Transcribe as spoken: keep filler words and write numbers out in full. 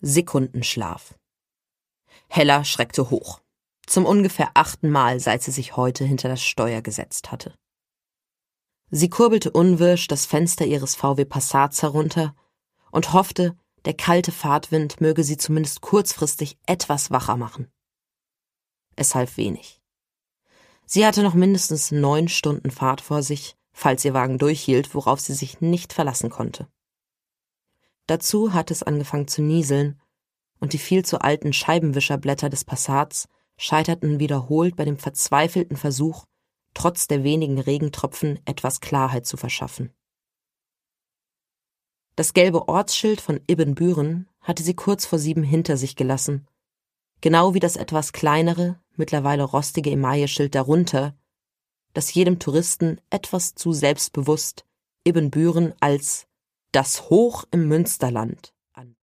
Sekundenschlaf. Hella schreckte hoch. Zum ungefähr achten Mal, seit sie sich heute hinter das Steuer gesetzt hatte. Sie kurbelte unwirsch das Fenster ihres V W Passats herunter und hoffte, der kalte Fahrtwind möge sie zumindest kurzfristig etwas wacher machen. Es half wenig. Sie hatte noch mindestens neun Stunden Fahrt vor sich, falls ihr Wagen durchhielt, worauf sie sich nicht verlassen konnte. Dazu hatte es angefangen zu nieseln, und die viel zu alten Scheibenwischerblätter des Passats scheiterten wiederholt bei dem verzweifelten Versuch, trotz der wenigen Regentropfen etwas Klarheit zu verschaffen. Das gelbe Ortsschild von Ibbenbüren hatte sie kurz vor sieben hinter sich gelassen, genau wie das etwas kleinere, mittlerweile rostige Emailleschild darunter, das jedem Touristen etwas zu selbstbewusst Ibbenbüren als das Hoch im Münsterland